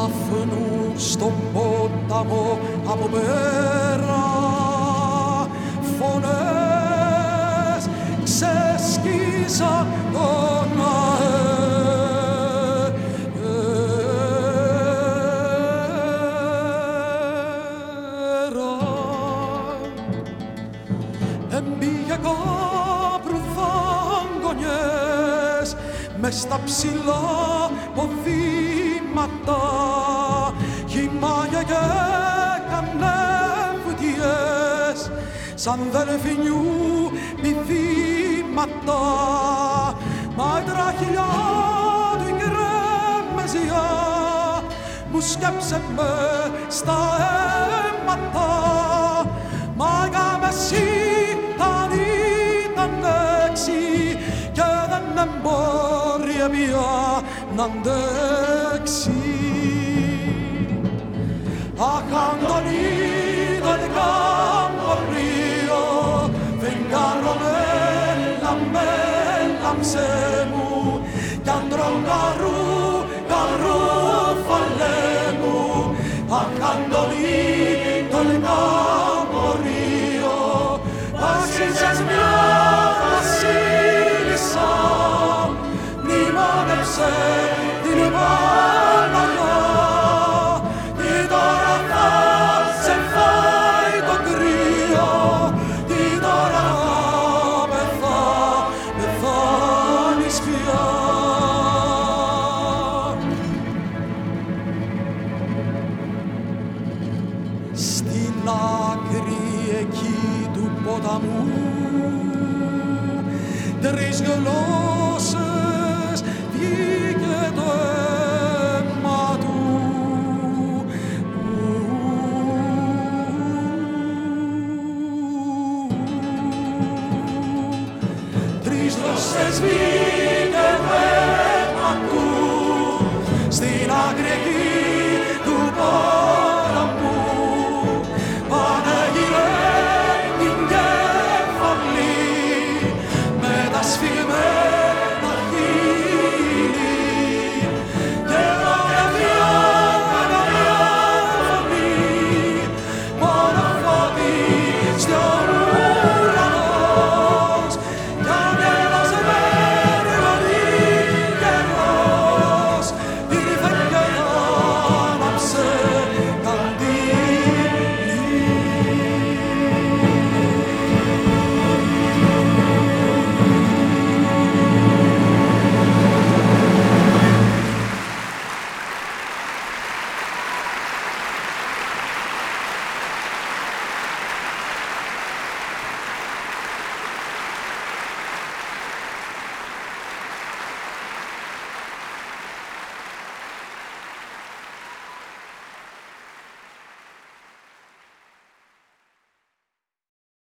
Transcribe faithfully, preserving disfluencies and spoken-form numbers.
καπνού στον ποταμό από πέρα. Φωνές ξεσκίζαν τον αέρα. Εμπήγε κάπρου δάγκονιές μες στα ψηλά ποδήματα, χυμάγια και κανεύτιες σαν δελφινιού πηδήματα. Μα η τραχυλιά του η γκρεμεζιά μου σκέψε με στα αίματα. Μα για μεσή αν ήταν έξι και δεν εμπόρει πια να αντέξει. Αχ, Αντωνί, τον καμπορείο, φεγγάρο μέλα, μέλαμψε μου, κι άντρον καρού, καρού φαλέμου. Αχ, Αντωνί, τον καμπορείο, άξιζες μια βασίλισσα, μνημόνεψε την Παναγιά. Τι τώρα θα σε φάει το κρύο, τι τώρα θα πεθά, πεθάνεις πια. Στην άκρη εκεί του ποταμού τρεις γλώσσες βγήκε το αίμα του. Τρεις γλώσσες βγήκε το αίμα του στην άκρη εκεί